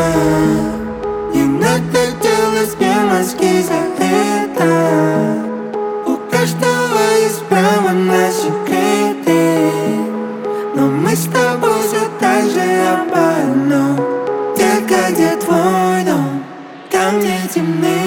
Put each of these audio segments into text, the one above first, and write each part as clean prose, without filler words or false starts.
Не надо делать мне мозги за это. У каждого есть право на секреты, но мы с тобой все так же об одном. Детка, где твой дом? Там, где темнее.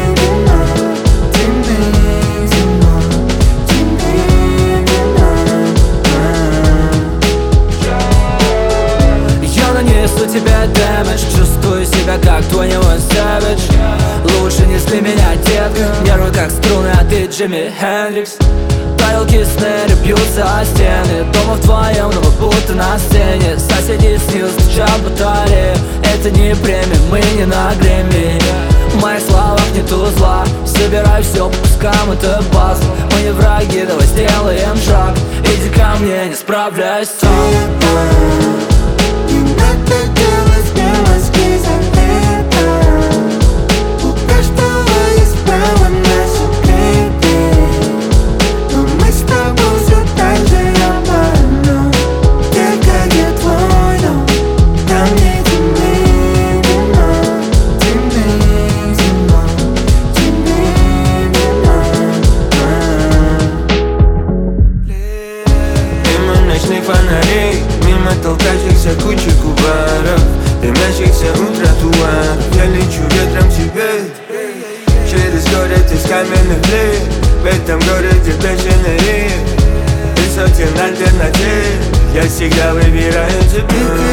Несу тебя дэмэдж, чувствую себя как 21 Savage. Лучше не сли меня, детка, нервы как струны, а ты Джимми Хендрикс. Тарелки снэри бьются о стены, дома вдвоем, но мы будто на сцене. Соседи снизу стучат батареи, это не премия, мы не на Грэмми. В моих словах нету зла, собирай все по кускам, это пазл. Мы не враги, давай сделаем шаг. Иди ко мне, не справляюсь сам. Надо делать мне мозги за это. У каждого есть право на секреты, но мы с тобой все так же об одном. Детка, где твой дом? Там, где темнее вино. Темнее зима, темнее вино. Мимо ночных фонарей, мимо толкающихся кучек кубаров, дымящихся у тротуаров. Я лечу ветром к тебе через город из каменных плит. В этом городе бешеный ритм и сотен альтернатив. Я всегда выбираю тебя.